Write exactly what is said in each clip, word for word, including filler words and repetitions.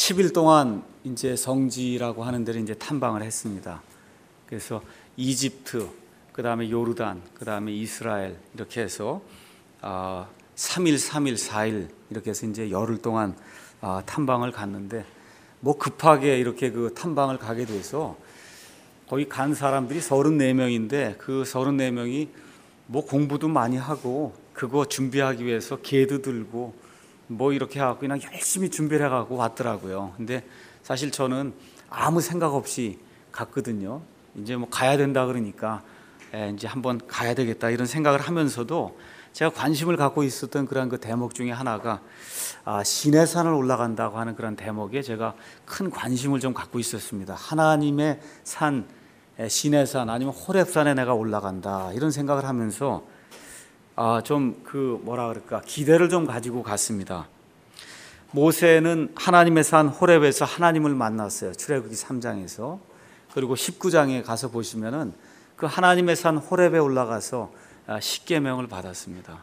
십 일 동안 이제 성지라고 하는 데를 이제 탐방을 했습니다. 그래서 이집트, 그 다음에 요르단, 그 다음에 이스라엘 이렇게 해서 아, 삼 일, 삼 일, 사 일 이렇게 해서 이제 열흘 동안 아, 탐방을 갔는데 뭐 급하게 이렇게 그 탐방을 가게 돼서 거기 간 사람들이 서른네 명인데 그 서른네 명이 뭐 공부도 많이 하고 그거 준비하기 위해서 개도 들고 뭐 이렇게 하고 그냥 열심히 준비를 해가고 왔더라고요. 근데 사실 저는 아무 생각 없이 갔거든요. 이제 뭐 가야 된다 그러니까 에, 이제 한번 가야 되겠다 이런 생각을 하면서도 제가 관심을 갖고 있었던 그런 그 대목 중에 하나가 아, 시내산을 올라간다고 하는 그런 대목에 제가 큰 관심을 좀 갖고 있었습니다. 하나님의 산, 시내산 아니면 호렙산에 내가 올라간다 이런 생각을 하면서 아, 좀 그 뭐라 그럴까 기대를 좀 가지고 갔습니다. 모세는 하나님의 산 호렙에서 하나님을 만났어요. 출애굽기 삼 장에서. 그리고 십구 장에 가서 보시면은 그 하나님의 산 호렙에 올라가서 십계명을 받았습니다.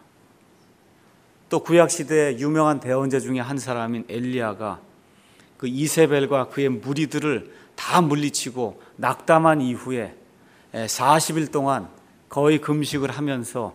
또 구약 시대의 유명한 대언자 중에 한 사람인 엘리야가 그 이세벨과 그의 무리들을 다 물리치고 낙담한 이후에 사십 일 동안 거의 금식을 하면서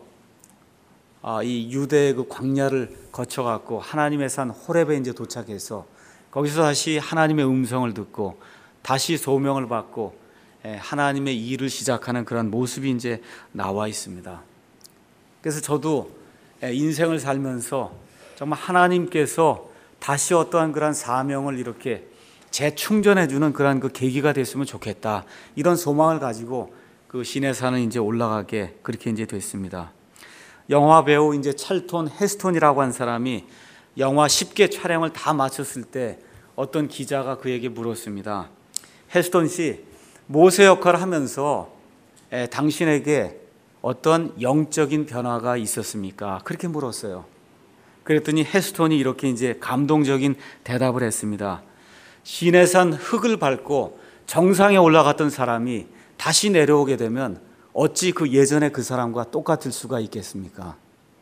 이 유대의 그 광야를 거쳐갖고 하나님의 산 호렙에 이제 도착해서 거기서 다시 하나님의 음성을 듣고 다시 소명을 받고 하나님의 일을 시작하는 그런 모습이 이제 나와 있습니다. 그래서 저도 인생을 살면서 정말 하나님께서 다시 어떠한 그런 사명을 이렇게 재충전해주는 그런 그 계기가 됐으면 좋겠다 이런 소망을 가지고 그 시내산을 이제 올라가게 그렇게 이제 됐습니다. 영화 배우 이제 찰톤 헤스톤이라고 한 사람이 영화 십 개 촬영을 다 마쳤을 때 어떤 기자가 그에게 물었습니다. 헤스톤 씨, 모세 역할을 하면서 에, 당신에게 어떤 영적인 변화가 있었습니까? 그렇게 물었어요. 그랬더니 헤스톤이 이렇게 이제 감동적인 대답을 했습니다. 시내산 흙을 밟고 정상에 올라갔던 사람이 다시 내려오게 되면 어찌 그 예전에 그 사람과 똑같을 수가 있겠습니까?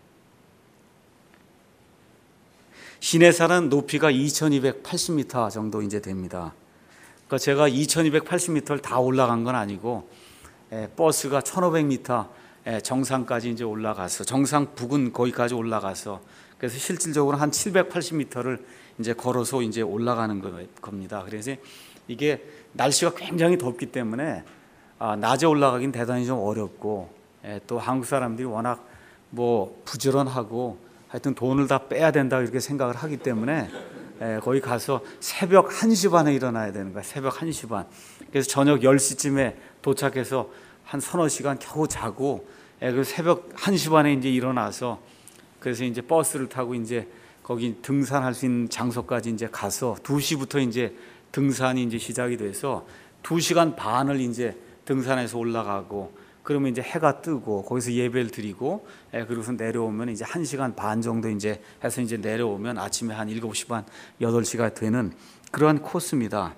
시내산은 높이가 이천이백팔십 미터 정도 이제 됩니다. 그러니까 제가 이천이백팔십 미터를 다 올라간 건 아니고 에, 버스가 천오백 미터 에, 정상까지 이제 올라가서 정상 부근 거기까지 올라가서 그래서 실질적으로 한 칠백팔십 미터를 이제 걸어서 이제 올라가는 겁니다. 그래서 이게 날씨가 굉장히 덥기 때문에 아, 낮에 올라가긴 대단히 좀 어렵고 에, 또 한국 사람들이 워낙 뭐 부지런하고 하여튼 돈을 다 빼야 된다 이렇게 생각을 하기 때문에 에, 거기 가서 새벽 한 시 반에 일어나야 되는 거야. 새벽 한 시 반. 그래서 저녁 열 시쯤에 도착해서 한 서너 시간 겨우 자고 에, 그래서 새벽 한 시 반에 이제 일어나서 그래서 이제 버스를 타고 이제 거기 등산할 수 있는 장소까지 이제 가서 두 시부터 이제 등산이 이제 시작이 돼서 두 시간 반을 이제 등산해서 올라가고 그러면 이제 해가 뜨고 거기서 예배를 드리고 예, 그러고서 내려오면 이제 한 시간 반 정도 이제 해서 이제 내려오면 아침에 한 일곱 시 반, 여덟 시가 되는 그러한 코스입니다.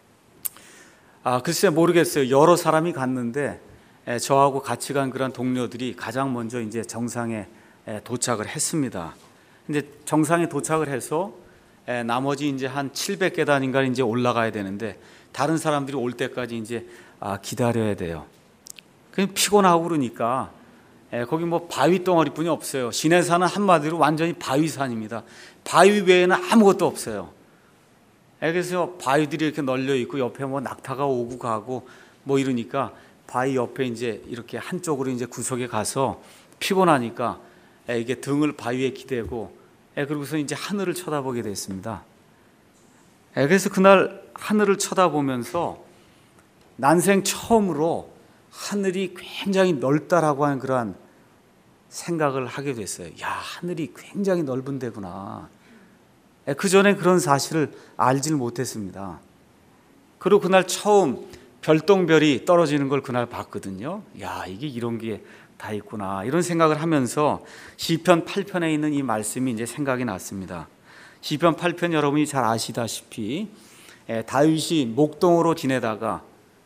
아, 글쎄 모르겠어요. 여러 사람이 갔는데 예, 저하고 같이 간 그런 동료들이 가장 먼저 이제 정상에 예, 도착을 했습니다. 근데 정상에 도착을 해서 예, 나머지 이제 한 칠백 계단인가 이제 올라가야 되는데 다른 사람들이 올 때까지 이제 아, 기다려야 돼요. 그냥 피곤하고 그러니까 에, 거기 뭐 바위 덩어리뿐이 없어요. 시내산은 한마디로 완전히 바위산입니다. 바위 외에는 아무것도 없어요. 에, 그래서 바위들이 이렇게 널려 있고 옆에 뭐 낙타가 오고 가고 뭐 이러니까 바위 옆에 이제 이렇게 한쪽으로 이제 구석에 가서 피곤하니까 에, 이게 등을 바위에 기대고 에, 그러고서 이제 하늘을 쳐다보게 됐습니다. 에, 그래서 그날 하늘을 쳐다보면서 난생 처음으로 하늘이 굉장히 넓다라고 하는 그러한 생각을 하게 됐어요. 야, 하늘이 굉장히 넓은 데구나. 그 전에 그런 사실을 알질 못했습니다. 그리고 그날 처음 별똥별이 떨어지는 걸 그날 봤거든요. 야, 이게 이런 게 다 있구나. 이런 생각을 하면서 시편 팔 편에 있는 이 말씀이 이제 생각이 났습니다. 시편 팔 편 여러분이 잘 아시다시피 다윗이 목동으로 지내다가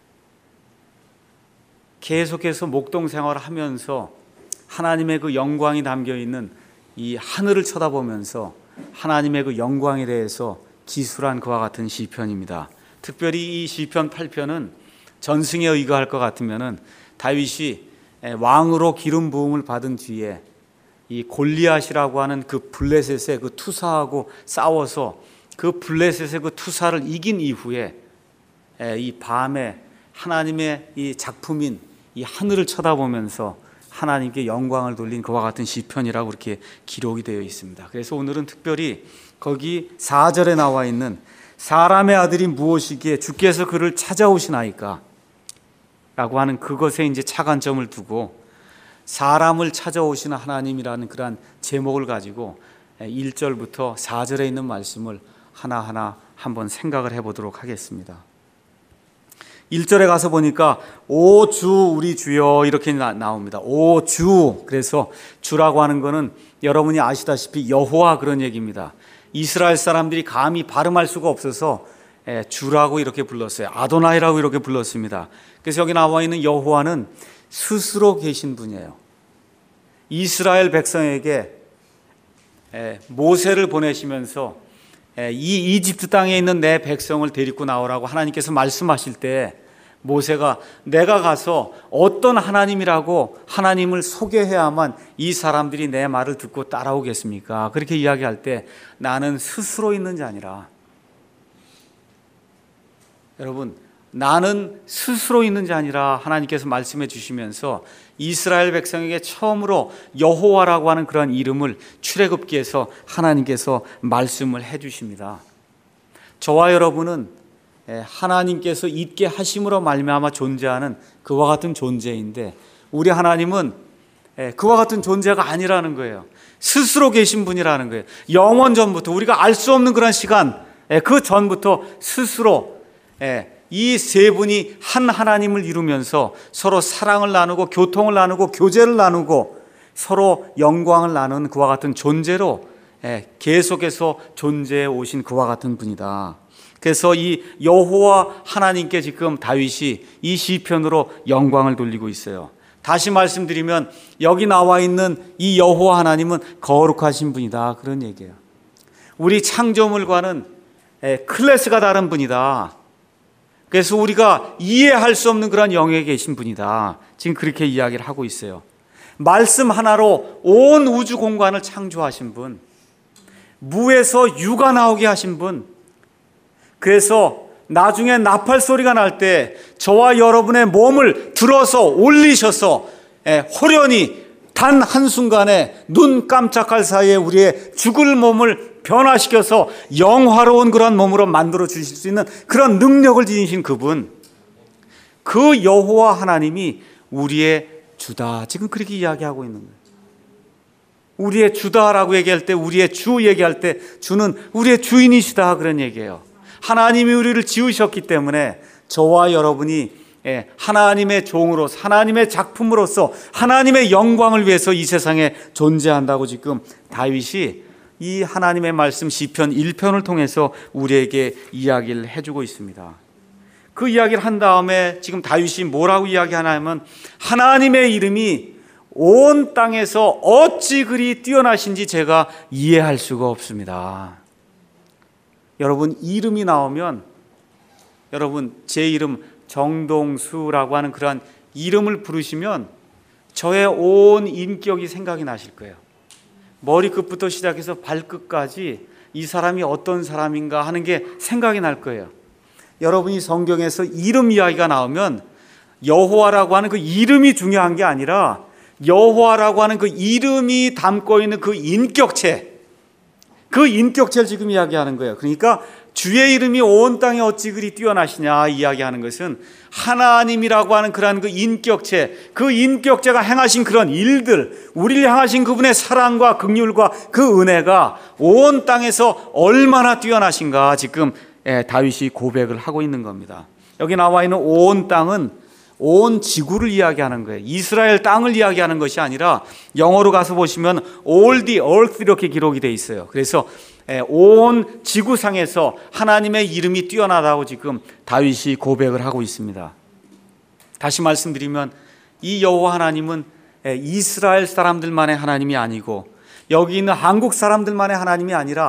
계속해서 목동 생활을 하면서 하나님의 그 영광이 담겨 있는 이 하늘을 쳐다보면서 하나님의 그 영광에 대해서 기술한 그와 같은 시편입니다. 특별히 이 시편 팔 편은 전승에 의거할 것 같으면은 다윗이 왕으로 기름 부음을 받은 뒤에 이 골리앗이라고 하는 그 블레셋의 그 투사하고 싸워서 그 블레셋의 그 투사를 이긴 이후에 이 밤에 하나님의 이 작품인 이 하늘을 쳐다보면서 하나님께 영광을 돌린 그와 같은 시편이라고 이렇게 기록이 되어 있습니다. 그래서 오늘은 특별히 거기 사 절에 나와 있는 사람의 아들이 무엇이기에 주께서 그를 찾아오시나이까 라고 하는 그것에 이제 차관점을 두고 사람을 찾아오시는 하나님이라는 그러한 제목을 가지고 일 절부터 사 절에 있는 말씀을 하나하나 한번 생각을 해보도록 하겠습니다. 일 절에 가서 보니까 오 주 우리 주여 이렇게 나, 나옵니다. 오 주. 그래서 주라고 하는 것은 여러분이 아시다시피 여호와 그런 얘기입니다. 이스라엘 사람들이 감히 발음할 수가 없어서 주라고 이렇게 불렀어요. 아도나이라고 이렇게 불렀습니다. 그래서 여기 나와 있는 여호와는 스스로 계신 분이에요. 이스라엘 백성에게 모세를 보내시면서 이 이집트 땅에 있는 내 백성을 데리고 나오라고 하나님께서 말씀하실 때 모세가 내가 가서 어떤 하나님이라고 하나님을 소개해야만 이 사람들이 내 말을 듣고 따라오겠습니까? 그렇게 이야기할 때 나는 스스로 있는 자니라. 여러분, 나는 스스로 있는 자니라 하나님께서 말씀해 주시면서 이스라엘 백성에게 처음으로 여호와라고 하는 그런 이름을 출애굽기에서 하나님께서 말씀을 해 주십니다. 저와 여러분은 하나님께서 있게 하심으로 말미암아 존재하는 그와 같은 존재인데 우리 하나님은 그와 같은 존재가 아니라는 거예요. 스스로 계신 분이라는 거예요. 영원 전부터 우리가 알 수 없는 그런 시간 그 전부터 스스로 이 세 분이 한 하나님을 이루면서 서로 사랑을 나누고 교통을 나누고 교제를 나누고 서로 영광을 나누는 그와 같은 존재로 계속해서 존재해 오신 그와 같은 분이다. 그래서 이 여호와 하나님께 지금 다윗이 이 시편으로 영광을 돌리고 있어요. 다시 말씀드리면 여기 나와 있는 이 여호와 하나님은 거룩하신 분이다 그런 얘기예요. 우리 창조물과는 클래스가 다른 분이다. 그래서 우리가 이해할 수 없는 그런 영역에 계신 분이다. 지금 그렇게 이야기를 하고 있어요. 말씀 하나로 온 우주 공간을 창조하신 분, 무에서 유가 나오게 하신 분, 그래서 나중에 나팔 소리가 날 때 저와 여러분의 몸을 들어서 올리셔서 호련히 단 한순간에 눈 깜짝할 사이에 우리의 죽을 몸을 변화시켜서 영화로운 그런 몸으로 만들어 주실 수 있는 그런 능력을 지니신 그분, 그 여호와 하나님이 우리의 주다. 지금 그렇게 이야기하고 있는 거예요. 우리의 주다라고 얘기할 때, 우리의 주 얘기할 때 주는 우리의 주인이시다 그런 얘기예요. 하나님이 우리를 지으셨기 때문에 저와 여러분이 하나님의 종으로서 하나님의 작품으로서 하나님의 영광을 위해서 이 세상에 존재한다고 지금 다윗이 이 하나님의 말씀 시편 일 편을 통해서 우리에게 이야기를 해주고 있습니다. 그 이야기를 한 다음에 지금 다윗이 뭐라고 이야기하냐면 하나님의 이름이 온 땅에서 어찌 그리 뛰어나신지 제가 이해할 수가 없습니다. 여러분, 이름이 나오면 여러분 제 이름 정동수라고 하는 그러한 이름을 부르시면 저의 온 인격이 생각이 나실 거예요. 머리끝부터 시작해서 발끝까지 이 사람이 어떤 사람인가 하는 게 생각이 날 거예요. 여러분이 성경에서 이름 이야기가 나오면 여호와라고 하는 그 이름이 중요한 게 아니라 여호와라고 하는 그 이름이 담고 있는 그 인격체, 그 인격체를 지금 이야기하는 거예요. 그러니까 주의 이름이 온 땅에 어찌 그리 뛰어나시냐 이야기하는 것은 하나님이라고 하는 그러한 그 인격체, 그 인격체가 행하신 그런 일들, 우리를 향하신 그분의 사랑과 긍휼과 그 은혜가 온 땅에서 얼마나 뛰어나신가 지금 다윗이 고백을 하고 있는 겁니다. 여기 나와 있는 온 땅은 온 지구를 이야기하는 거예요. 이스라엘 땅을 이야기하는 것이 아니라 영어로 가서 보시면 all the earth 이렇게 기록이 되어 있어요. 그래서 온 지구상에서 하나님의 이름이 뛰어나다고 지금 다윗이 고백을 하고 있습니다. 다시 말씀드리면 이 여호와 하나님은 이스라엘 사람들만의 하나님이 아니고 여기 있는 한국 사람들만의 하나님이 아니라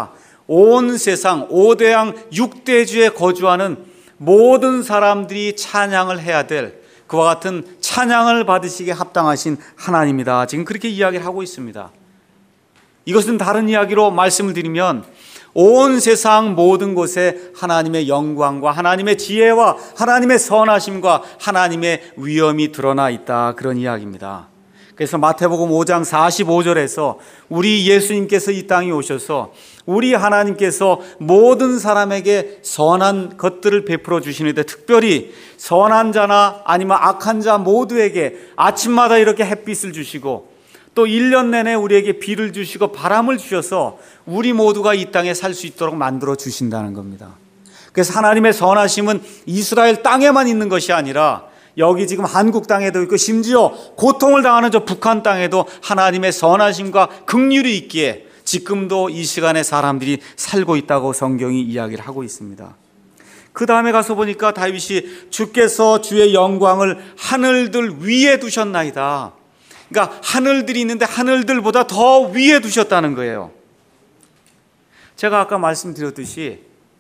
온 세상 오대양 육대주에 거주하는 모든 사람들이 찬양을 해야 될 그와 같은 찬양을 받으시기에 합당하신 하나님이다. 지금 그렇게 이야기를 하고 있습니다. 이것은 다른 이야기로 말씀을 드리면 온 세상 모든 곳에 하나님의 영광과 하나님의 지혜와 하나님의 선하심과 하나님의 위엄이 드러나 있다, 그런 이야기입니다. 그래서 마태복음 오 장 사십오 절에서 우리 예수님께서 이 땅에 오셔서 우리 하나님께서 모든 사람에게 선한 것들을 베풀어 주시는데, 특별히 선한 자나 아니면 악한 자 모두에게 아침마다 이렇게 햇빛을 주시고 또 일 년 내내 우리에게 비를 주시고 바람을 주셔서 우리 모두가 이 땅에 살 수 있도록 만들어 주신다는 겁니다. 그래서 하나님의 선하심은 이스라엘 땅에만 있는 것이 아니라 여기 지금 한국 땅에도 있고 심지어 고통을 당하는 저 북한 땅에도 하나님의 선하심과 긍휼이 있기에 지금도 이 시간에 사람들이 살고 있다고 성경이 이야기를 하고 있습니다. 그 다음에 가서 보니까 다윗이 주께서 주의 영광을 하늘들 위에 두셨나이다. 그러니까 하늘들이 있는데 하늘들보다 더 위에 두셨다는 거예요. 제가 아까 말씀드렸듯이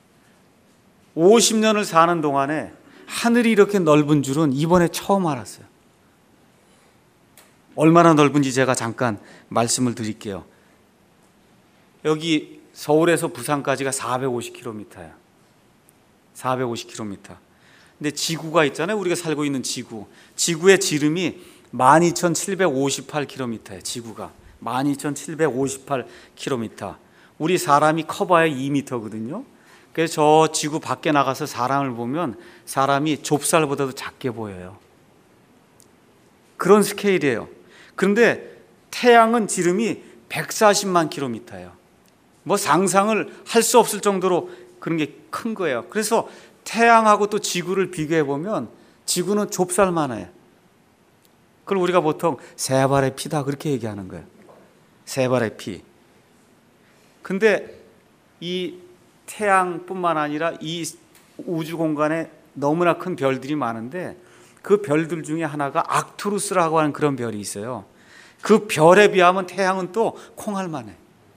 오십 년을 사는 동안에 하늘이 이렇게 넓은 줄은 이번에 처음 알았어요. 얼마나 넓은지 제가 잠깐 말씀을 드릴게요. 여기 서울에서 부산까지가 사백오십 킬로미터예요. 사백오십 킬로미터. 근데 지구가 있잖아요. 우리가 살고 있는 지구. 지구의 지름이 만 이천칠백오십팔 킬로미터예요. 지구가 만 이천칠백오십팔 킬로미터. 우리 사람이 커봐야 이 미터거든요. 그래서 저 지구 밖에 나가서 사람을 보면 사람이 좁쌀보다도 작게 보여요. 그런 스케일이에요. 그런데 태양은 지름이 백사십만 킬로미터예요. 뭐 상상을 할 수 없을 정도로 그런 게 큰 거예요. 그래서 태양하고 또 지구를 비교해 보면 지구는 좁쌀만해요. 그걸 우리가 보통 세 발의 피다 그렇게 얘기하는 거예요. 세 발의 피. 근데 이 태양뿐만 아니라 이 우주 공간에 너무나 큰 별들이 많은데 그 별들 중에 하나가 악투루스라고 하는 그런 별이 있어요. 그 별에 비하면 태양은 또 콩알만해.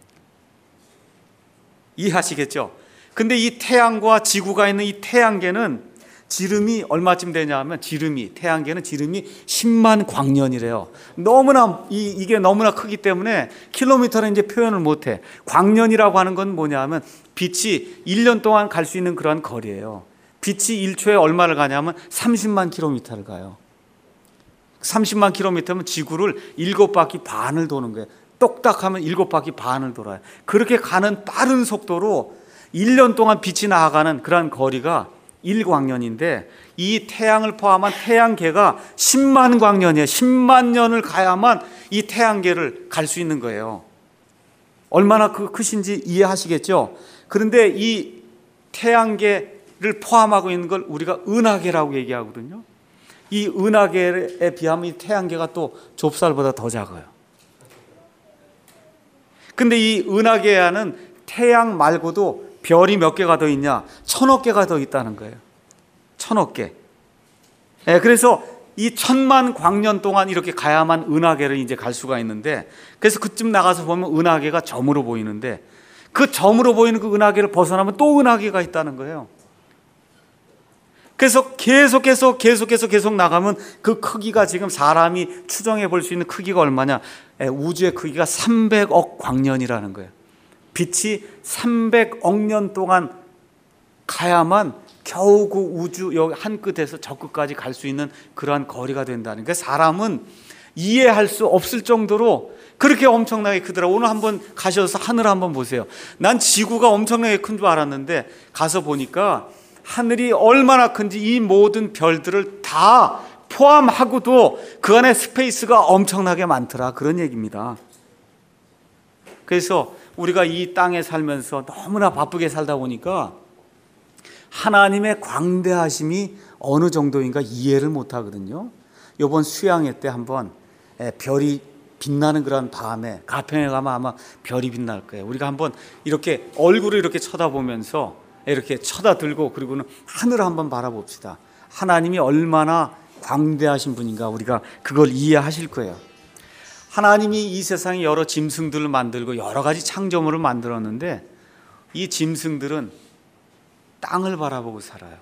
이해하시겠죠? 근데 이 태양과 지구가 있는 이 태양계는 지름이 얼마쯤 되냐 하면 지름이 태양계는 지름이 십만 광년이래요. 너무나 이, 이게 너무나 크기 때문에 킬로미터는 이제 표현을 못해. 광년이라고 하는 건 뭐냐 하면 빛이 일 년 동안 갈 수 있는 그러한 거리예요. 빛이 일 초에 얼마를 가냐면 삼십만 킬로미터를 가요. 삼십만 킬로미터면 지구를 일곱 바퀴 반을 도는 거예요. 똑딱하면 일곱 바퀴 반을 돌아요. 그렇게 가는 빠른 속도로 일 년 동안 빛이 나아가는 그러한 거리가 일 광년인데 이 태양을 포함한 태양계가 십만 광년이에요. 십만 년을 가야만 이 태양계를 갈 수 있는 거예요. 얼마나 그 크신지 이해하시겠죠? 그런데 이 태양계를 포함하고 있는 걸 우리가 은하계라고 얘기하거든요. 이 은하계에 비하면 이 태양계가 또 좁쌀보다 더 작아요. 근데 이 은하계 안은 태양 말고도 별이 몇 개가 더 있냐? 천억 개가 더 있다는 거예요. 천억 개. 네, 그래서 이 천만 광년 동안 이렇게 가야만 은하계를 이제 갈 수가 있는데, 그래서 그쯤 나가서 보면 은하계가 점으로 보이는데 그 점으로 보이는 그 은하계를 벗어나면 또 은하계가 있다는 거예요. 그래서 계속해서 계속해서 계속 나가면 그 크기가 지금 사람이 추정해 볼 수 있는 크기가 얼마냐? 우주의 크기가 삼백억 광년이라는 거예요. 빛이 삼백억 년 동안 가야만 겨우 그 우주 여기 한 끝에서 저 끝까지 갈 수 있는 그러한 거리가 된다는 거예요. 사람은 이해할 수 없을 정도로 그렇게 엄청나게 크더라고요. 오늘 한번 가셔서 하늘 한번 보세요. 난 지구가 엄청나게 큰 줄 알았는데 가서 보니까 하늘이 얼마나 큰지 이 모든 별들을 다 포함하고도 그 안에 스페이스가 엄청나게 많더라, 그런 얘기입니다. 그래서 우리가 이 땅에 살면서 너무나 바쁘게 살다 보니까 하나님의 광대하심이 어느 정도인가 이해를 못 하거든요. 이번 수양회 때 한번 별이 빛나는 그런 밤에 가평에 가면 아마 별이 빛날 거예요. 우리가 한번 이렇게 얼굴을 이렇게 쳐다보면서 이렇게 쳐다들고 그리고는 하늘을 한번 바라봅시다. 하나님이 얼마나 광대하신 분인가 우리가 그걸 이해하실 거예요. 하나님이 이 세상에 여러 짐승들을 만들고 여러 가지 창조물을 만들었는데 이 짐승들은 땅을 바라보고 살아요.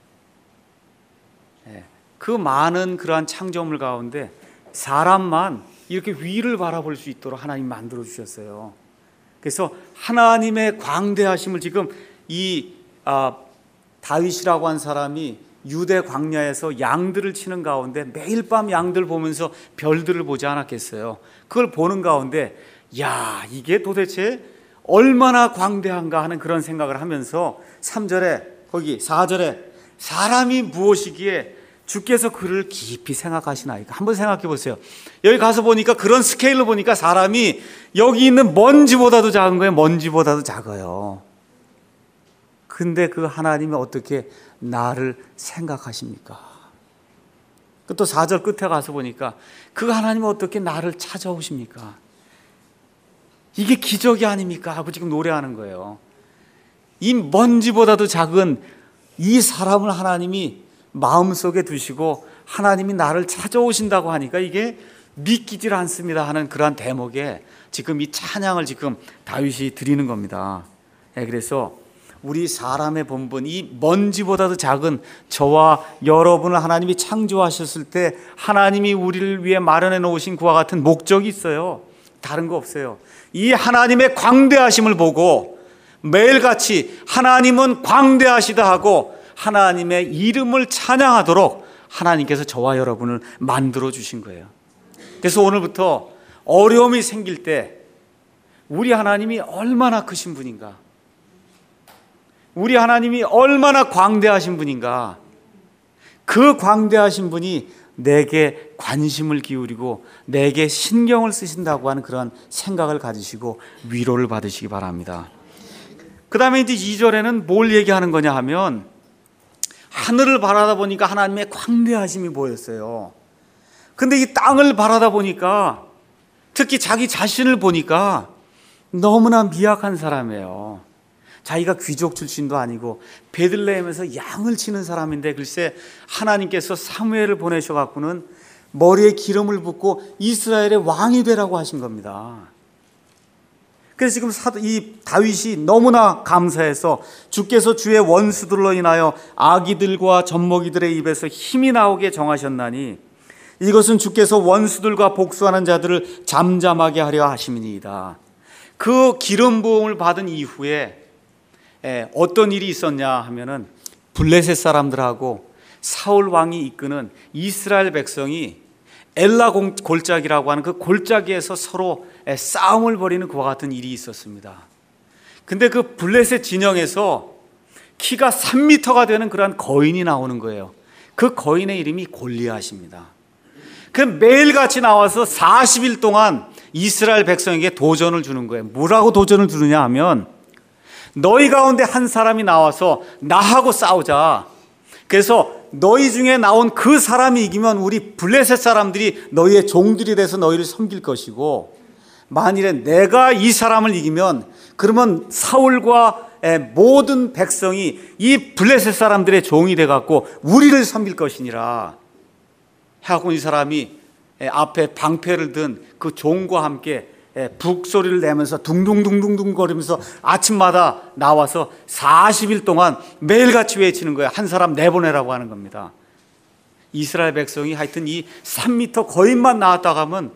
그 많은 그러한 창조물 가운데 사람만 이렇게 위를 바라볼 수 있도록 하나님 만들어 주셨어요. 그래서 하나님의 광대하심을 지금 이 아, 다윗이라고 한 사람이 유대 광야에서 양들을 치는 가운데 매일 밤 양들 보면서 별들을 보지 않았겠어요. 그걸 보는 가운데 야, 이게 도대체 얼마나 광대한가 하는 그런 생각을 하면서 삼 절에 거기 사 절에 사람이 무엇이기에 주께서 그를 깊이 생각하시나이까. 한번 생각해 보세요. 여기 가서 보니까 그런 스케일로 보니까 사람이 여기 있는 먼지보다도 작은 거예요. 먼지보다도 작아요. 근데 그 하나님이 어떻게 나를 생각하십니까? 또 사 절 끝에 가서 보니까 그 하나님이 어떻게 나를 찾아오십니까? 이게 기적이 아닙니까? 하고 지금 노래하는 거예요. 이 먼지보다도 작은 이 사람을 하나님이 마음속에 두시고 하나님이 나를 찾아오신다고 하니까 이게 믿기질 않습니다 하는 그러한 대목에 지금 이 찬양을 지금 다윗이 드리는 겁니다. 그래서 우리 사람의 본분, 이 먼지보다도 작은 저와 여러분을 하나님이 창조하셨을 때 하나님이 우리를 위해 마련해 놓으신 그와 같은 목적이 있어요. 다른 거 없어요. 이 하나님의 광대하심을 보고 매일같이 하나님은 광대하시다 하고 하나님의 이름을 찬양하도록 하나님께서 저와 여러분을 만들어 주신 거예요. 그래서 오늘부터 어려움이 생길 때 우리 하나님이 얼마나 크신 분인가, 우리 하나님이 얼마나 광대하신 분인가, 그 광대하신 분이 내게 관심을 기울이고 내게 신경을 쓰신다고 하는 그런 생각을 가지시고 위로를 받으시기 바랍니다. 그 다음에 이제 이 절에는 뭘 얘기하는 거냐 하면 하늘을 바라다 보니까 하나님의 광대하심이 보였어요. 근데 이 땅을 바라다 보니까 특히 자기 자신을 보니까 너무나 미약한 사람이에요. 자기가 귀족 출신도 아니고 베들레헴에서 양을 치는 사람인데 글쎄 하나님께서 사무엘을 보내셔갖고는 머리에 기름을 붓고 이스라엘의 왕이 되라고 하신 겁니다. 그래서 지금 이 다윗이 너무나 감사해서 주께서 주의 원수들로 인하여 아기들과 젖먹이들의 입에서 힘이 나오게 정하셨나니 이것은 주께서 원수들과 복수하는 자들을 잠잠하게 하려 하심이니이다. 그 기름 부음을 받은 이후에 어떤 일이 있었냐 하면은 블레셋 사람들하고 사울 왕이 이끄는 이스라엘 백성이 엘라 골짜기라고 하는 그 골짜기에서 서로 싸움을 벌이는 그와 같은 일이 있었습니다. 근데 그 블레셋 진영에서 키가 삼 미터가 되는 그러한 거인이 나오는 거예요. 그 거인의 이름이 골리앗입니다. 그 매일같이 나와서 사십 일 동안 이스라엘 백성에게 도전을 주는 거예요. 뭐라고 도전을 주느냐 하면 너희 가운데 한 사람이 나와서 나하고 싸우자. 그래서 너희 중에 나온 그 사람이 이기면 우리 블레셋 사람들이 너희의 종들이 돼서 너희를 섬길 것이고, 만일에 내가 이 사람을 이기면 그러면 사울과 모든 백성이 이 블레셋 사람들의 종이 돼갖고 우리를 섬길 것이니라 하고 이 사람이 앞에 방패를 든 그 종과 함께 북소리를 내면서 둥둥둥둥둥 거리면서 아침마다 나와서 사십 일 동안 매일같이 외치는 거예요. 한 사람 내보내라고 하는 겁니다. 이스라엘 백성이 하여튼 이 삼 미터 거인만 나왔다 가면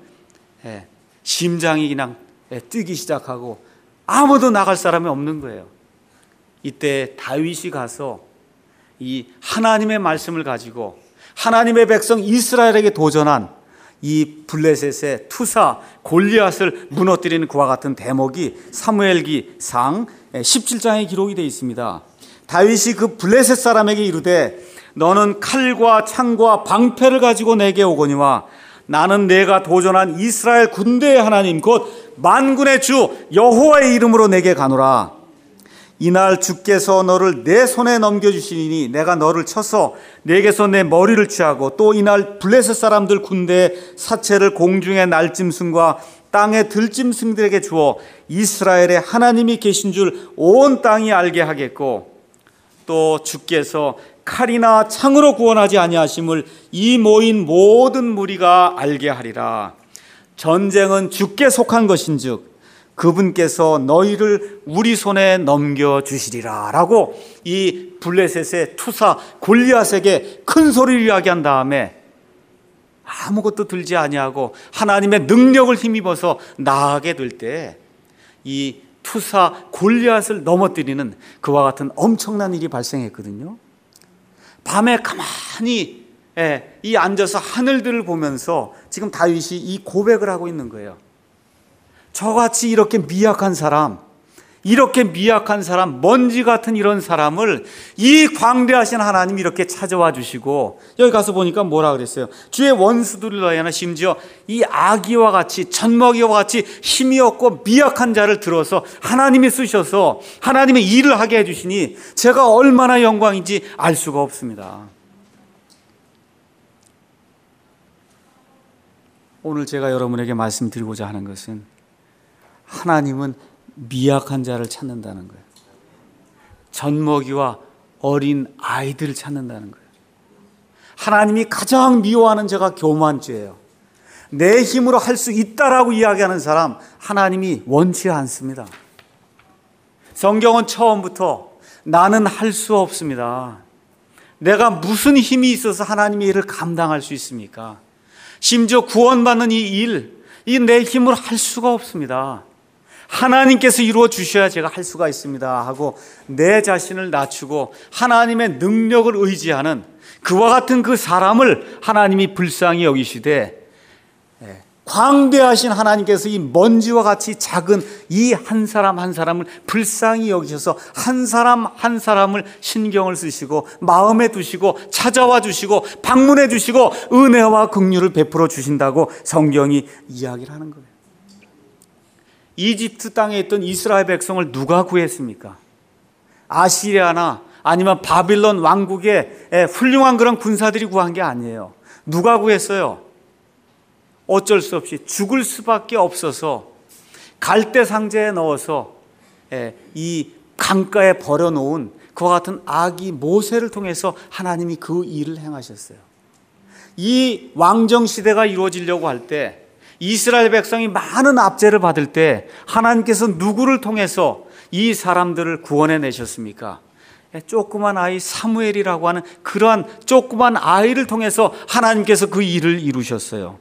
심장이 그냥 뛰기 시작하고 아무도 나갈 사람이 없는 거예요. 이때 다윗이 가서 이 하나님의 말씀을 가지고 하나님의 백성 이스라엘에게 도전한 이 블레셋의 투사 골리앗을 무너뜨리는 그와 같은 대목이 사무엘기 상 십칠 장에 기록이 되어 있습니다. 다윗이 그 블레셋 사람에게 이르되 너는 칼과 창과 방패를 가지고 내게 오거니와 나는 내가 도전한 이스라엘 군대의 하나님 곧 만군의 주 여호와의 이름으로 내게 가노라. 이날 주께서 너를 내 손에 넘겨주시니 내가 너를 쳐서 내게서 내 머리를 취하고 또 이날 블레셋 사람들 군대의 사체를 공중의 날짐승과 땅의 들짐승들에게 주어 이스라엘의 하나님이 계신 줄 온 땅이 알게 하겠고 또 주께서 칼이나 창으로 구원하지 아니하심을 이 모인 모든 무리가 알게 하리라. 전쟁은 주께 속한 것인즉 그분께서 너희를 우리 손에 넘겨주시리라 라고 이 블레셋의 투사 골리앗에게 큰 소리를 이야기한 다음에 아무것도 들지 아니하고 하나님의 능력을 힘입어서 나아가게 될 때 이 투사 골리앗을 넘어뜨리는 그와 같은 엄청난 일이 발생했거든요. 밤에 가만히 예, 이 앉아서 하늘들을 보면서 지금 다윗이 이 고백을 하고 있는 거예요. 저같이 이렇게 미약한 사람, 이렇게 미약한 사람, 먼지 같은 이런 사람을 이 광대하신 하나님이 이렇게 찾아와 주시고, 여기 가서 보니까 뭐라 그랬어요? 주의 원수들을 너희나 심지어 이 아기와 같이 젖먹이와 같이 힘이 없고 미약한 자를 들어서 하나님이 쓰셔서 하나님의 일을 하게 해주시니 제가 얼마나 영광인지 알 수가 없습니다. 오늘 제가 여러분에게 말씀드리고자 하는 것은 하나님은 미약한 자를 찾는다는 거예요. 젖먹이와 어린 아이들을 찾는다는 거예요. 하나님이 가장 미워하는 죄가 교만죄예요. 내 힘으로 할 수 있다라고 이야기하는 사람 하나님이 원치 않습니다. 성경은 처음부터 나는 할 수 없습니다. 내가 무슨 힘이 있어서 하나님의 일을 감당할 수 있습니까? 심지어 구원받는 이 일, 이 내 힘으로 할 수가 없습니다. 하나님께서 이루어 주셔야 제가 할 수가 있습니다 하고 내 자신을 낮추고 하나님의 능력을 의지하는 그와 같은 그 사람을 하나님이 불쌍히 여기시되, 광대하신 하나님께서 이 먼지와 같이 작은 이 한 사람 한 사람을 불쌍히 여기셔서 한 사람 한 사람을 신경을 쓰시고 마음에 두시고 찾아와 주시고 방문해 주시고 은혜와 긍휼을 베풀어 주신다고 성경이 이야기를 하는 거예요. 이집트 땅에 있던 이스라엘 백성을 누가 구했습니까? 아시리아나 아니면 바빌론 왕국의 훌륭한 그런 군사들이 구한 게 아니에요. 누가 구했어요? 어쩔 수 없이 죽을 수밖에 없어서 갈대 상자에 넣어서 이 강가에 버려놓은 그와 같은 아기 모세를 통해서 하나님이 그 일을 행하셨어요. 이 왕정시대가 이루어지려고 할 때 이스라엘 백성이 많은 압제를 받을 때 하나님께서 누구를 통해서 이 사람들을 구원해 내셨습니까? 조그만 아이 사무엘이라고 하는 그러한 조그만 아이를 통해서 하나님께서 그 일을 이루셨어요.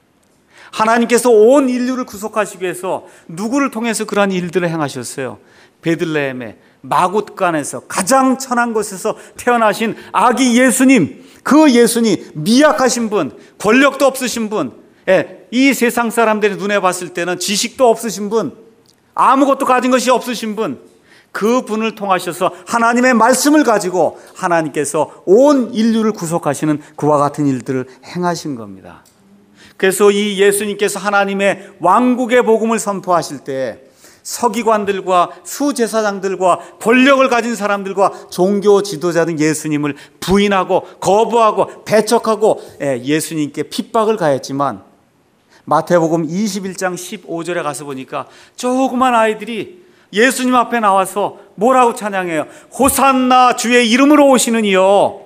하나님께서 온 인류를 구속하시기 위해서 누구를 통해서 그러한 일들을 행하셨어요? 베들레헴의 마굿간에서 가장 천한 곳에서 태어나신 아기 예수님, 그 예수님, 미약하신 분, 권력도 없으신 분, 예, 이 세상 사람들의 눈에 봤을 때는 지식도 없으신 분, 아무것도 가진 것이 없으신 분, 그 분을 통하셔서 하나님의 말씀을 가지고 하나님께서 온 인류를 구속하시는 그와 같은 일들을 행하신 겁니다. 그래서 이 예수님께서 하나님의 왕국의 복음을 선포하실 때 서기관들과 수제사장들과 권력을 가진 사람들과 종교 지도자들 예수님을 부인하고 거부하고 배척하고 예수님께 핍박을 가했지만 마태복음 이십일 장 십오 절에 가서 보니까 조그만 아이들이 예수님 앞에 나와서 뭐라고 찬양해요? 호산나 주의 이름으로 오시는 이여,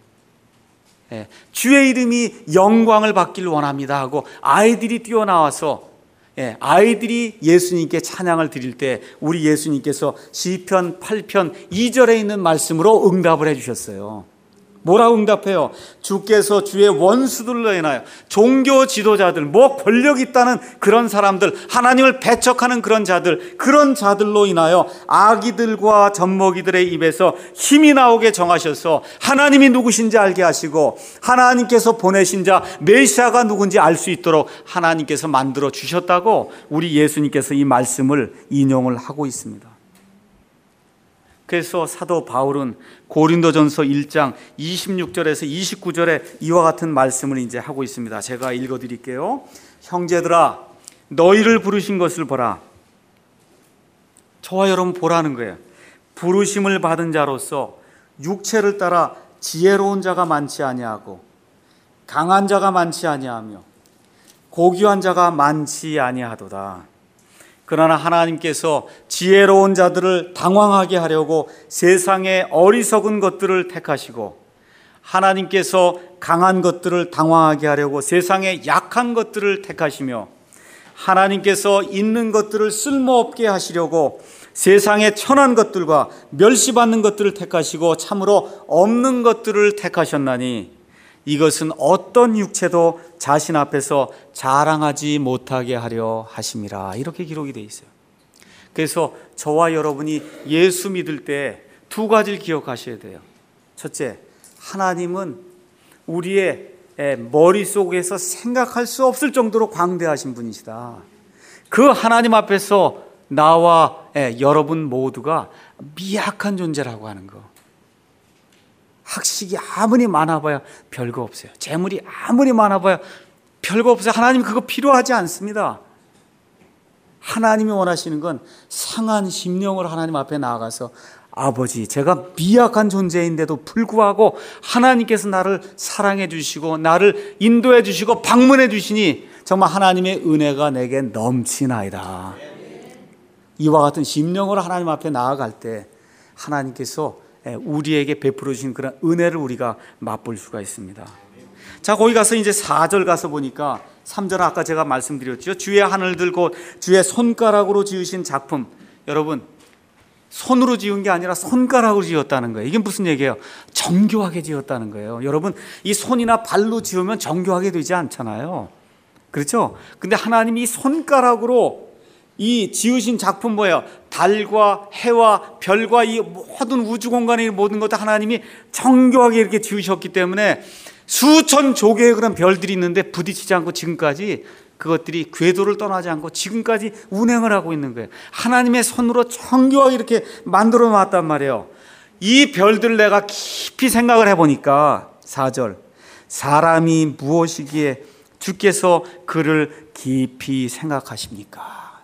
예, 주의 이름이 영광을 받기를 원합니다 하고 아이들이 뛰어나와서 예, 아이들이 예수님께 찬양을 드릴 때 우리 예수님께서 시편 팔 편 이 절에 있는 말씀으로 응답을 해주셨어요. 뭐라고 응답해요? 주께서 주의 원수들로 인하여 종교 지도자들, 뭐 권력 있다는 그런 사람들, 하나님을 배척하는 그런 자들, 그런 자들로 인하여 아기들과 젖먹이들의 입에서 힘이 나오게 정하셔서 하나님이 누구신지 알게 하시고 하나님께서 보내신 자 메시아가 누군지 알 수 있도록 하나님께서 만들어 주셨다고 우리 예수님께서 이 말씀을 인용을 하고 있습니다. 그래서 사도 바울은 고린도전서 일 장 이십육 절에서 이십구 절에 이와 같은 말씀을 이제 하고 있습니다. 제가 읽어 드릴게요. 형제들아, 너희를 부르신 것을 보라. 저와 여러분 보라는 거예요. 부르심을 받은 자로서 육체를 따라 지혜로운 자가 많지 아니하고 강한 자가 많지 아니하며 고귀한 자가 많지 아니하도다. 그러나 하나님께서 지혜로운 자들을 당황하게 하려고 세상의 어리석은 것들을 택하시고 하나님께서 강한 것들을 당황하게 하려고 세상의 약한 것들을 택하시며 하나님께서 있는 것들을 쓸모없게 하시려고 세상의 천한 것들과 멸시받는 것들을 택하시고 참으로 없는 것들을 택하셨나니 이것은 어떤 육체도 자신 앞에서 자랑하지 못하게 하려 하심이라. 이렇게 기록이 되어 있어요. 그래서 저와 여러분이 예수 믿을 때 두 가지를 기억하셔야 돼요. 첫째, 하나님은 우리의 머릿속에서 생각할 수 없을 정도로 광대하신 분이시다. 그 하나님 앞에서 나와 여러분 모두가 미약한 존재라고 하는 거. 학식이 아무리 많아봐야 별거 없어요. 재물이 아무리 많아봐야 별거 없어요. 하나님 그거 필요하지 않습니다. 하나님이 원하시는 건 상한 심령으로 하나님 앞에 나아가서 아버지, 제가 미약한 존재인데도 불구하고 하나님께서 나를 사랑해 주시고 나를 인도해 주시고 방문해 주시니 정말 하나님의 은혜가 내게 넘치나이다. 이와 같은 심령으로 하나님 앞에 나아갈 때 하나님께서 우리에게 베풀어 주신 그런 은혜를 우리가 맛볼 수가 있습니다. 자, 거기 가서 이제 사 절 가서 보니까 삼 절 아까 제가 말씀드렸죠. 주의 하늘들 곧 주의 손가락으로 지으신 작품. 여러분, 손으로 지은 게 아니라 손가락으로 지었다는 거예요. 이게 무슨 얘기예요? 정교하게 지었다는 거예요. 여러분, 이 손이나 발로 지으면 정교하게 되지 않잖아요. 그렇죠? 근데 하나님이 이 손가락으로 이 지으신 작품 뭐예요? 달과 해와 별과 이 모든 우주 공간의 모든 것도 하나님이 정교하게 이렇게 지으셨기 때문에 수천 조개의 그런 별들이 있는데 부딪히지 않고 지금까지 그것들이 궤도를 떠나지 않고 지금까지 운행을 하고 있는 거예요. 하나님의 손으로 정교하게 이렇게 만들어 놨단 말이에요. 이 별들을 내가 깊이 생각을 해보니까 사 절, 사람이 무엇이기에 주께서 그를 깊이 생각하십니까?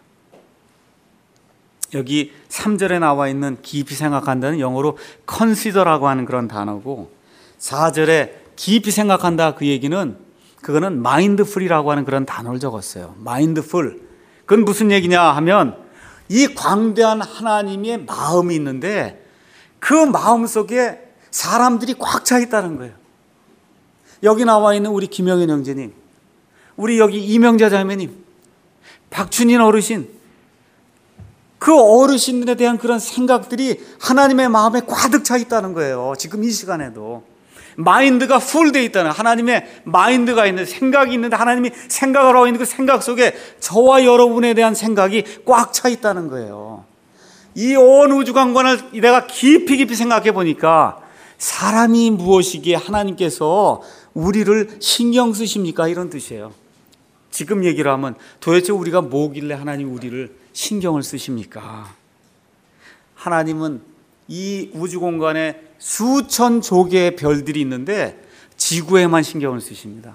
여기 삼 절에 나와 있는 깊이 생각한다는 영어로 consider라고 하는 그런 단어고, 사 절에 깊이 생각한다 그 얘기는 그거는 mindful이라고 하는 그런 단어를 적었어요. mindful. 그건 무슨 얘기냐 하면 이 광대한 하나님의 마음이 있는데 그 마음 속에 사람들이 꽉 차 있다는 거예요. 여기 나와 있는 우리 김영현 형제님, 우리 여기 이명자 자매님, 박춘인 어르신, 그 어르신들에 대한 그런 생각들이 하나님의 마음에 가득 차 있다는 거예요. 지금 이 시간에도. 마인드가 풀 돼 있다는, 하나님의 마인드가 있는, 생각이 있는데 하나님이 생각을 하고 있는 그 생각 속에 저와 여러분에 대한 생각이 꽉 차 있다는 거예요. 이 온 우주관관을 내가 깊이 깊이 생각해 보니까 사람이 무엇이기에 하나님께서 우리를 신경 쓰십니까? 이런 뜻이에요. 지금 얘기를 하면 도대체 우리가 뭐길래 하나님 우리를 신경을 쓰십니까? 하나님은 이 우주 공간에 수천 조개의 별들이 있는데 지구에만 신경을 쓰십니다.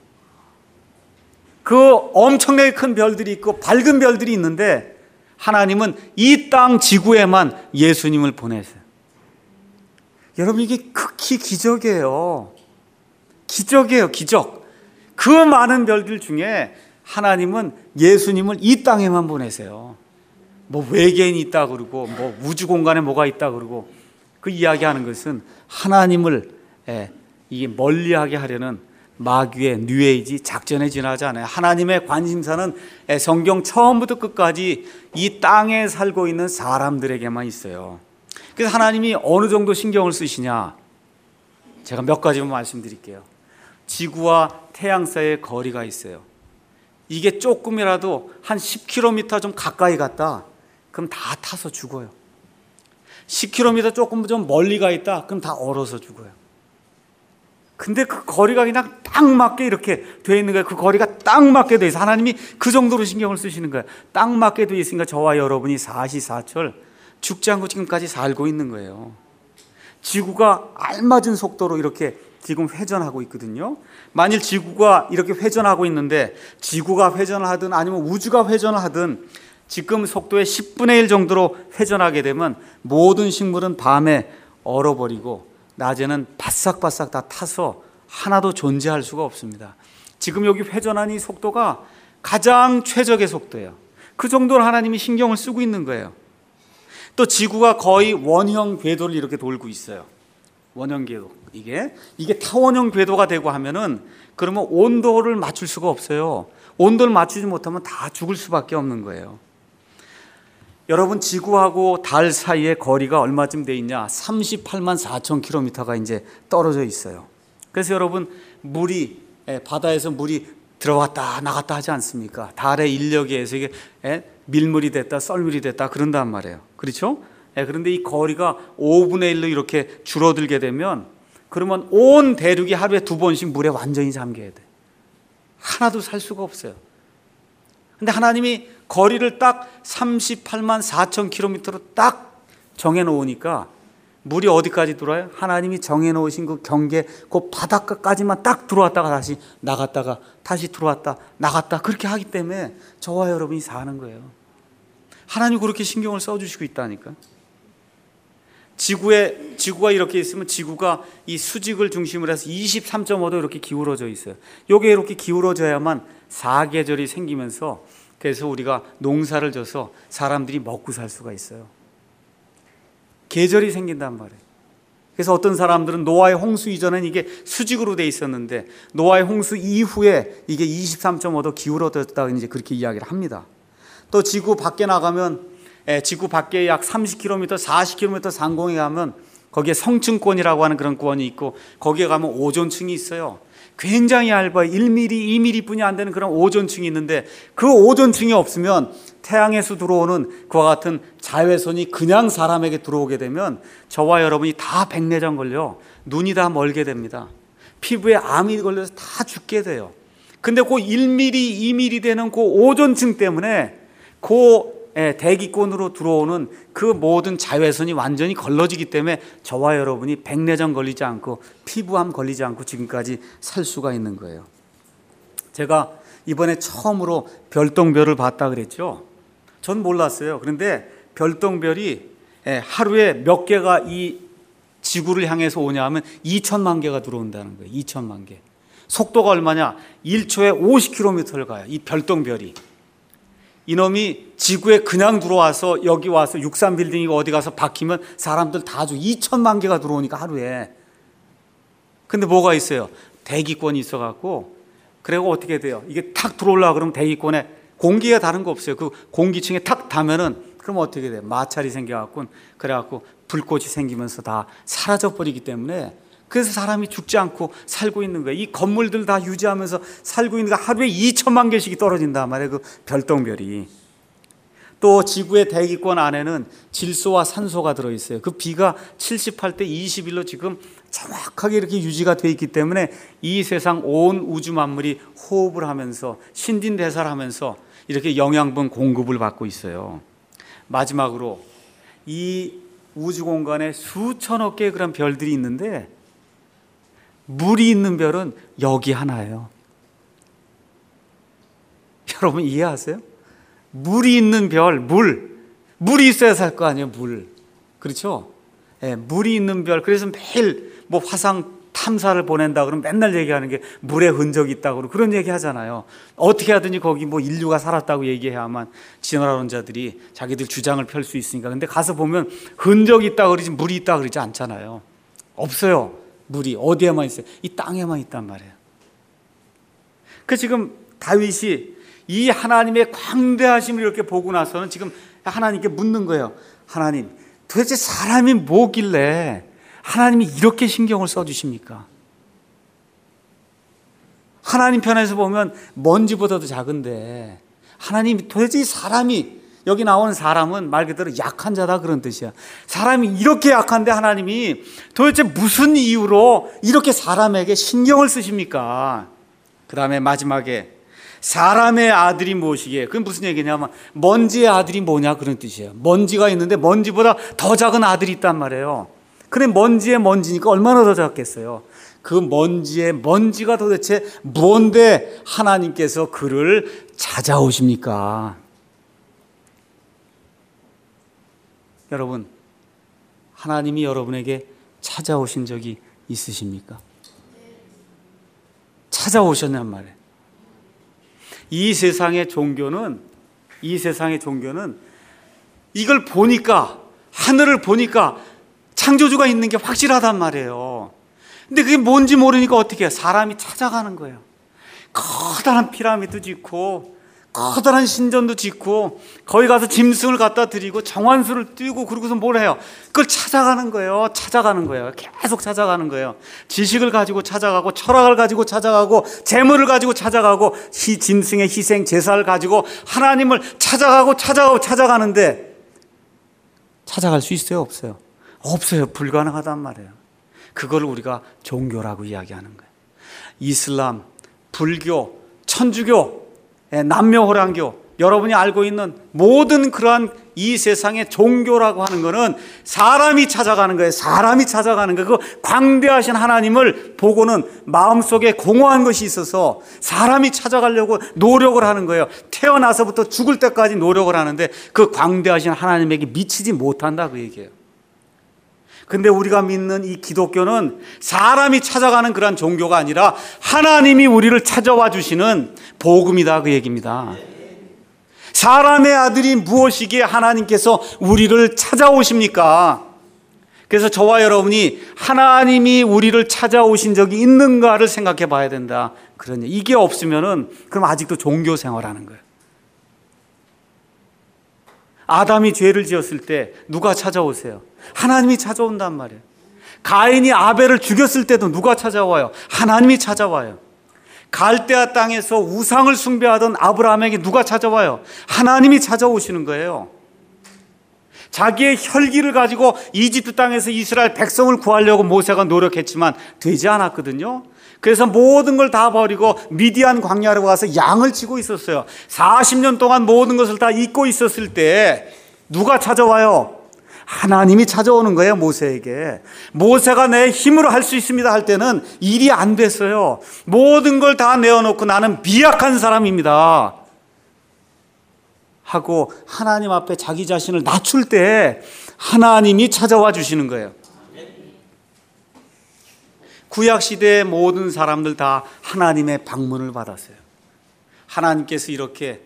그 엄청나게 큰 별들이 있고 밝은 별들이 있는데 하나님은 이 땅 지구에만 예수님을 보내세요. 여러분, 이게 극히 기적이에요. 기적이에요, 기적. 그 많은 별들 중에 하나님은 예수님을 이 땅에만 보내세요. 뭐 외계인이 있다 그러고 뭐 우주 공간에 뭐가 있다 그러고, 그 이야기하는 것은 하나님을 예, 이게 멀리하게 하려는 마귀의 뉴에이지 작전에 지나지 않아요. 하나님의 관심사는 예, 성경 처음부터 끝까지 이 땅에 살고 있는 사람들에게만 있어요. 그래서 하나님이 어느 정도 신경을 쓰시냐, 제가 몇 가지만 말씀드릴게요. 지구와 태양 사이의 거리가 있어요. 이게 조금이라도 한 십 킬로미터 좀 가까이 갔다, 그럼 다 타서 죽어요. 십 킬로미터 조금 좀 멀리 가 있다, 그럼 다 얼어서 죽어요. 근데 그 거리가 그냥 딱 맞게 이렇게 돼 있는 거예요. 그 거리가 딱 맞게 돼 있어요. 하나님이 그 정도로 신경을 쓰시는 거예요. 딱 맞게 돼 있으니까 저와 여러분이 사시사철 죽지 않고 지금까지 살고 있는 거예요. 지구가 알맞은 속도로 이렇게 지금 회전하고 있거든요. 만일 지구가 이렇게 회전하고 있는데 지구가 회전을 하든 아니면 우주가 회전을 하든 지금 속도의 십분의 일 정도로 회전하게 되면 모든 식물은 밤에 얼어버리고 낮에는 바싹바싹 다 타서 하나도 존재할 수가 없습니다. 지금 여기 회전하는 이 속도가 가장 최적의 속도예요. 그 정도로 하나님이 신경을 쓰고 있는 거예요. 또 지구가 거의 원형 궤도를 이렇게 돌고 있어요. 원형 궤도. 이게 이게 타원형 궤도가 되고 하면은 그러면 온도를 맞출 수가 없어요. 온도를 맞추지 못하면 다 죽을 수밖에 없는 거예요. 여러분, 지구하고 달 사이의 거리가 얼마쯤 돼 있냐? 삼십팔만 사천 킬로미터가 이제 떨어져 있어요. 그래서 여러분, 물이 바다에서 물이 들어왔다 나갔다 하지 않습니까? 달의 인력에 의해서 이게 밀물이 됐다 썰물이 됐다 그런단 말이에요. 그렇죠? 그런데 이 거리가 오분의 일로 이렇게 줄어들게 되면, 그러면 온 대륙이 하루에 두 번씩 물에 완전히 잠겨야 돼. 하나도 살 수가 없어요. 근데 하나님이 거리를 딱 삼십팔만 사천 킬로미터로 딱 정해놓으니까 물이 어디까지 들어와요? 하나님이 정해놓으신 그 경계, 그 바닷가까지만 딱 들어왔다가 다시 나갔다가 다시 들어왔다 나갔다 그렇게 하기 때문에 저와 여러분이 사는 거예요. 하나님이 그렇게 신경을 써주시고 있다니까. 지구에, 지구가 이렇게 있으면 지구가 이 수직을 중심으로 해서 이십삼 점 오 도 이렇게 기울어져 있어요. 이게 이렇게 기울어져야만 사계절이 생기면서, 그래서 우리가 농사를 져서 사람들이 먹고 살 수가 있어요. 계절이 생긴단 말이에요. 그래서 어떤 사람들은 노아의 홍수 이전엔 이게 수직으로 돼 있었는데 노아의 홍수 이후에 이게 이십삼 점 오 도 기울어졌다고 이제 그렇게 이야기를 합니다. 또 지구 밖에 나가면, 예, 지구 밖에 약 삼십 킬로미터, 사십 킬로미터 상공에 가면 거기에 성층권이라고 하는 그런 권이 있고, 거기에 가면 오존층이 있어요. 굉장히 얇아요. 일 밀리미터, 이 밀리미터 뿐이 안 되는 그런 오존층이 있는데, 그 오존층이 없으면 태양에서 들어오는 그와 같은 자외선이 그냥 사람에게 들어오게 되면 저와 여러분이 다 백내장 걸려 눈이 다 멀게 됩니다. 피부에 암이 걸려서 다 죽게 돼요. 근데 그 일 밀리미터, 이 밀리미터 되는 그 오존층 때문에 그 대기권으로 들어오는 그 모든 자외선이 완전히 걸러지기 때문에 저와 여러분이 백내장 걸리지 않고 피부암 걸리지 않고 지금까지 살 수가 있는 거예요. 제가 이번에 처음으로 별똥별을 봤다 그랬죠. 전 몰랐어요. 그런데 별똥별이 하루에 몇 개가 이 지구를 향해서 오냐 하면 이천만 개가 들어온다는 거예요. 이천만 개. 속도가 얼마냐? 일 초에 오십 킬로미터를 가요. 이 별똥별이. 이놈이 지구에 그냥 들어와서 여기 와서 육삼 빌딩이 어디 가서 박히면 사람들 다 죽어. 이천만 개가 들어오니까 하루에. 근데 뭐가 있어요? 대기권이 있어갖고, 그리고 어떻게 돼요? 이게 탁 들어오려고 그러면 대기권에 공기가 다른 거 없어요. 그 공기층에 탁 닿으면은 그럼 어떻게 돼요? 마찰이 생겨갖고, 그래갖고 불꽃이 생기면서 다 사라져버리기 때문에, 그래서 사람이 죽지 않고 살고 있는 거예요. 이 건물들 다 유지하면서 살고 있는 거 하루에 이천만 개씩이 떨어진단 말이에요. 그 별똥별이. 또 지구의 대기권 안에는 질소와 산소가 들어있어요. 그 비가 칠십팔 대 이십일로 지금 정확하게 이렇게 유지가 되어 있기 때문에 이 세상 온 우주 만물이 호흡을 하면서 신진대사를 하면서 이렇게 영양분 공급을 받고 있어요. 마지막으로 이 우주 공간에 수천억 개의 그런 별들이 있는데 물이 있는 별은 여기 하나예요. 여러분 이해하세요? 물이 있는 별, 물. 물이 있어야 살 거 아니에요, 물. 그렇죠? 예, 물이 있는 별. 그래서 매일 뭐 화상 탐사를 보낸다 그러면 맨날 얘기하는 게 물에 흔적이 있다고 그러고 그런 얘기 하잖아요. 어떻게 하든지 거기 뭐 인류가 살았다고 얘기해야만 진화론자들이 자기들 주장을 펼 수 있으니까. 근데 가서 보면 흔적이 있다고 그러지 물이 있다고 그러지 않잖아요. 없어요. 물이 어디에만 있어요? 이 땅에만 있단 말이에요. 그 지금 다윗이 이 하나님의 광대하심을 이렇게 보고 나서는 지금 하나님께 묻는 거예요. 하나님, 도대체 사람이 뭐길래 하나님이 이렇게 신경을 써주십니까? 하나님 편에서 보면 먼지보다도 작은데 하나님 도대체 이 사람이, 여기 나오는 사람은 말 그대로 약한 자다 그런 뜻이야. 사람이 이렇게 약한데 하나님이 도대체 무슨 이유로 이렇게 사람에게 신경을 쓰십니까? 그 다음에 마지막에 사람의 아들이 무엇이기에? 그게 무슨 얘기냐면 먼지의 아들이 뭐냐 그런 뜻이에요. 먼지가 있는데 먼지보다 더 작은 아들이 있단 말이에요. 그래 먼지의 먼지니까 얼마나 더 작겠어요. 그 먼지의 먼지가 도대체 뭔데 하나님께서 그를 찾아오십니까? 여러분, 하나님이 여러분에게 찾아오신 적이 있으십니까? 찾아오셨냔 말이에요. 이 세상의 종교는 이 세상의 종교는 이걸 보니까, 하늘을 보니까 창조주가 있는 게 확실하단 말이에요. 근데 그게 뭔지 모르니까 어떻게 해요? 사람이 찾아가는 거예요. 커다란 피라미드 짓고 커다란 신전도 짓고 거기 가서 짐승을 갖다 드리고 정환수를 띄우고 그러고서 뭘 해요? 그걸 찾아가는 거예요. 찾아가는 거예요. 계속 찾아가는 거예요. 지식을 가지고 찾아가고 철학을 가지고 찾아가고 재물을 가지고 찾아가고 희, 짐승의 희생 제사를 가지고 하나님을 찾아가고 찾아가고 찾아가는데 찾아갈 수 있어요? 없어요? 없어요. 불가능하단 말이에요. 그걸 우리가 종교라고 이야기하는 거예요. 이슬람, 불교, 천주교, 남묘호랑교, 여러분이 알고 있는 모든 그러한 이 세상의 종교라고 하는 것은 사람이 찾아가는 거예요. 사람이 찾아가는 거예요. 그 광대하신 하나님을 보고는 마음속에 공허한 것이 있어서 사람이 찾아가려고 노력을 하는 거예요. 태어나서부터 죽을 때까지 노력을 하는데 그 광대하신 하나님에게 미치지 못한다 그 얘기예요. 근데 우리가 믿는 이 기독교는 사람이 찾아가는 그런 종교가 아니라 하나님이 우리를 찾아와 주시는 복음이다 그 얘기입니다. 사람의 아들이 무엇이기에 하나님께서 우리를 찾아오십니까? 그래서 저와 여러분이 하나님이 우리를 찾아오신 적이 있는가를 생각해 봐야 된다. 그런 얘기. 이게 없으면은 그럼 아직도 종교 생활하는 거예요. 아담이 죄를 지었을 때 누가 찾아오세요? 하나님이 찾아온단 말이에요. 가인이 아벨을 죽였을 때도 누가 찾아와요? 하나님이 찾아와요. 갈대아 땅에서 우상을 숭배하던 아브라함에게 누가 찾아와요? 하나님이 찾아오시는 거예요. 자기의 혈기를 가지고 이집트 땅에서 이스라엘 백성을 구하려고 모세가 노력했지만 되지 않았거든요. 그래서 모든 걸 다 버리고 미디안 광야로 가서 양을 치고 있었어요. 사십 년 동안 모든 것을 다 잊고 있었을 때 누가 찾아와요? 하나님이 찾아오는 거예요. 모세에게. 모세가 내 힘으로 할 수 있습니다 할 때는 일이 안 됐어요. 모든 걸 다 내어놓고 나는 미약한 사람입니다 하고 하나님 앞에 자기 자신을 낮출 때 하나님이 찾아와 주시는 거예요. 구약시대의 모든 사람들 다 하나님의 방문을 받았어요. 하나님께서 이렇게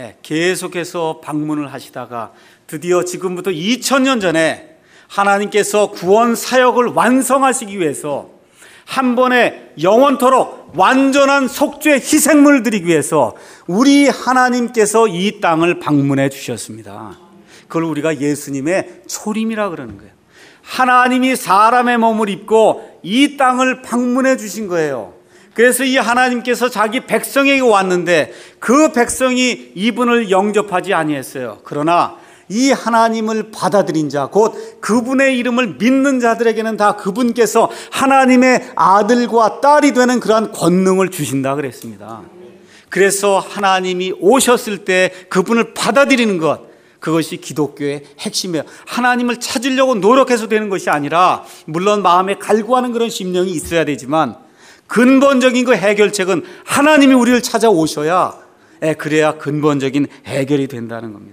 계속해서 방문을 하시다가 드디어 지금부터 이천 년 전에 하나님께서 구원 사역을 완성하시기 위해서 한 번에 영원토록 완전한 속죄 희생물을 드리기 위해서 우리 하나님께서 이 땅을 방문해 주셨습니다. 그걸 우리가 예수님의 초림이라 그러는 거예요. 하나님이 사람의 몸을 입고 이 땅을 방문해 주신 거예요. 그래서 이 하나님께서 자기 백성에게 왔는데 그 백성이 이분을 영접하지 아니했어요. 그러나 이 하나님을 받아들인 자, 곧 그분의 이름을 믿는 자들에게는 다 그분께서 하나님의 아들과 딸이 되는 그러한 권능을 주신다 그랬습니다. 그래서 하나님이 오셨을 때 그분을 받아들이는 것, 그것이 기독교의 핵심이에요. 하나님을 찾으려고 노력해서 되는 것이 아니라, 물론 마음에 갈구하는 그런 심령이 있어야 되지만 근본적인 그 해결책은 하나님이 우리를 찾아오셔야, 그래야 근본적인 해결이 된다는 겁니다.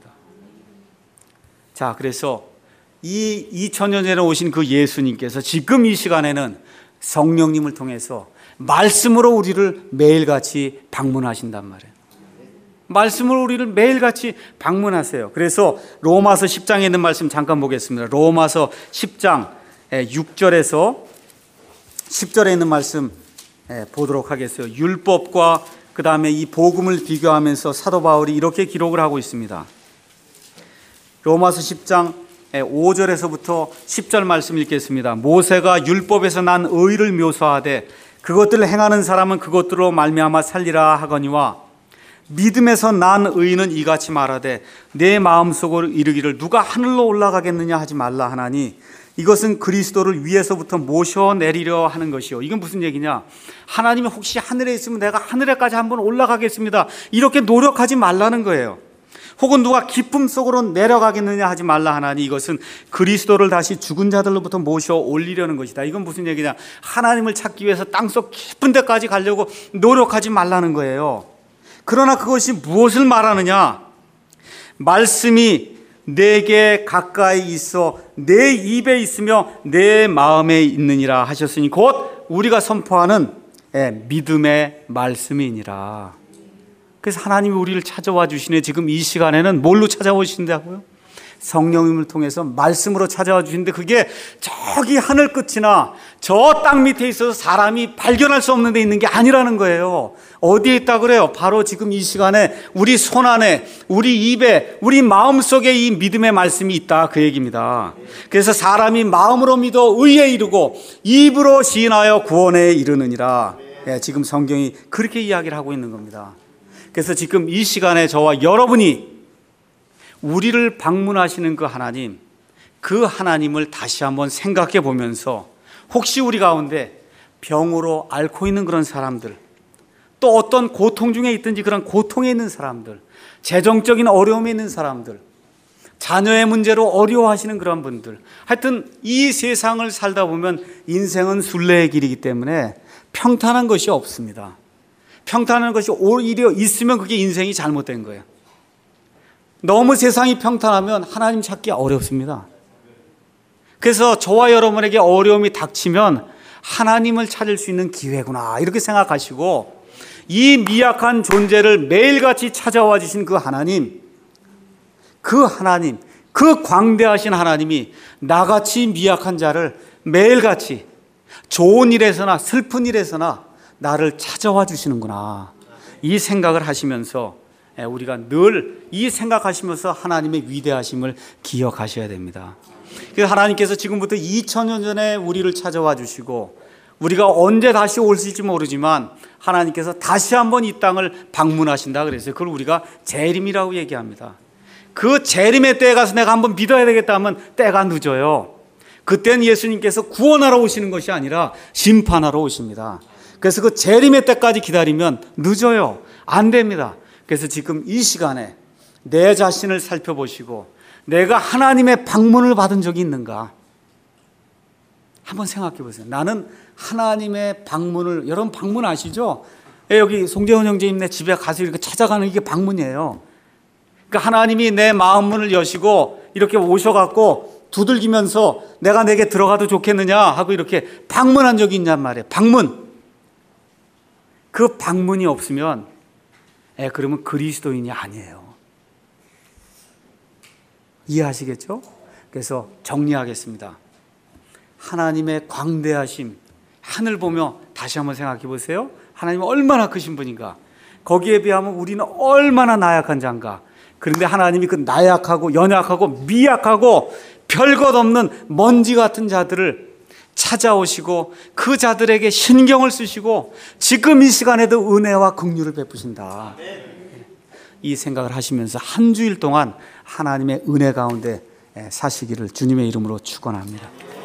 자, 그래서 이 이천 년 전에 오신 그 예수님께서 지금 이 시간에는 성령님을 통해서 말씀으로 우리를 매일같이 방문하신단 말이에요. 말씀으로 우리를 매일같이 방문하세요. 그래서 로마서 십 장에 있는 말씀 잠깐 보겠습니다. 로마서 십 장 육 절에서 십 절에 있는 말씀 보도록 하겠어요. 율법과 그 다음에 이 복음을 비교하면서 사도 바울이 이렇게 기록을 하고 있습니다. 로마서 십 장 오 절에서부터 십 절 말씀 읽겠습니다. 모세가 율법에서 난 의를 묘사하되 그것들을 행하는 사람은 그것들로 말미암아 살리라 하거니와 믿음에서 난 의는 이같이 말하되 내 마음속으로 이르기를 누가 하늘로 올라가겠느냐 하지 말라 하나니 이것은 그리스도를 위에서부터 모셔내리려 하는 것이요. 이건 무슨 얘기냐? 하나님이 혹시 하늘에 있으면 내가 하늘에까지 한번 올라가겠습니다, 이렇게 노력하지 말라는 거예요. 혹은 누가 기쁨 속으로 내려가겠느냐 하지 말라 하나니 이것은 그리스도를 다시 죽은 자들로부터 모셔 올리려는 것이다. 이건 무슨 얘기냐? 하나님을 찾기 위해서 땅속 깊은 데까지 가려고 노력하지 말라는 거예요. 그러나 그것이 무엇을 말하느냐? 말씀이 내게 가까이 있어 내 입에 있으며 내 마음에 있느니라 하셨으니 곧 우리가 선포하는 믿음의 말씀이니라. 그래서 하나님이 우리를 찾아와 주시네. 지금 이 시간에는 뭘로 찾아오신다고요? 성령님을 통해서 말씀으로 찾아와 주시는데 그게 저기 하늘 끝이나 저 땅 밑에 있어서 사람이 발견할 수 없는 데 있는 게 아니라는 거예요. 어디에 있다 그래요? 바로 지금 이 시간에 우리 손 안에, 우리 입에, 우리 마음속에 이 믿음의 말씀이 있다, 그 얘기입니다. 그래서 사람이 마음으로 믿어 의에 이르고 입으로 시인하여 구원에 이르느니라. 예, 지금 성경이 그렇게 이야기를 하고 있는 겁니다. 그래서 지금 이 시간에 저와 여러분이 우리를 방문하시는 그 하나님, 그 하나님을 다시 한번 생각해 보면서 혹시 우리 가운데 병으로 앓고 있는 그런 사람들, 또 어떤 고통 중에 있든지 그런 고통에 있는 사람들, 재정적인 어려움에 있는 사람들, 자녀의 문제로 어려워하시는 그런 분들, 하여튼 이 세상을 살다 보면 인생은 순례의 길이기 때문에 평탄한 것이 없습니다. 평탄한 것이 오히려 있으면 그게 인생이 잘못된 거예요. 너무 세상이 평탄하면 하나님 찾기 어렵습니다. 그래서 저와 여러분에게 어려움이 닥치면 하나님을 찾을 수 있는 기회구나, 이렇게 생각하시고 이 미약한 존재를 매일같이 찾아와 주신 그 하나님, 그 하나님, 그 광대하신 하나님이 나같이 미약한 자를 매일같이 좋은 일에서나 슬픈 일에서나 나를 찾아와 주시는구나, 이 생각을 하시면서 우리가 늘 이 생각하시면서 하나님의 위대하심을 기억하셔야 됩니다. 그래서 하나님께서 지금부터 이천 년 전에 우리를 찾아와 주시고 우리가 언제 다시 올지 모르지만 하나님께서 다시 한번 이 땅을 방문하신다 그랬어요. 그걸 우리가 재림이라고 얘기합니다. 그 재림의 때에 가서 내가 한번 믿어야 되겠다 하면 때가 늦어요. 그때는 예수님께서 구원하러 오시는 것이 아니라 심판하러 오십니다. 그래서 그 재림의 때까지 기다리면 늦어요. 안 됩니다. 그래서 지금 이 시간에 내 자신을 살펴보시고 내가 하나님의 방문을 받은 적이 있는가 한번 생각해 보세요. 나는 하나님의 방문을, 여러분 방문 아시죠? 여기 송재훈 형제님네 집에 가서 이렇게 찾아가는 이게 방문이에요. 그러니까 하나님이 내 마음문을 여시고 이렇게 오셔갖고 두들기면서 내가 내게 들어가도 좋겠느냐 하고 이렇게 방문한 적이 있냔 말이에요. 방문. 그 방문이 없으면 예, 그러면 그리스도인이 아니에요. 이해하시겠죠? 그래서 정리하겠습니다. 하나님의 광대하심, 하늘 보며 다시 한번 생각해 보세요. 하나님은 얼마나 크신 분인가. 거기에 비하면 우리는 얼마나 나약한 자인가. 그런데 하나님이 그 나약하고 연약하고 미약하고 별것 없는 먼지 같은 자들을 찾아오시고 그 자들에게 신경을 쓰시고 지금 이 시간에도 은혜와 긍휼을 베푸신다. 이 생각을 하시면서 한 주일 동안 하나님의 은혜 가운데 사시기를 주님의 이름으로 축원합니다.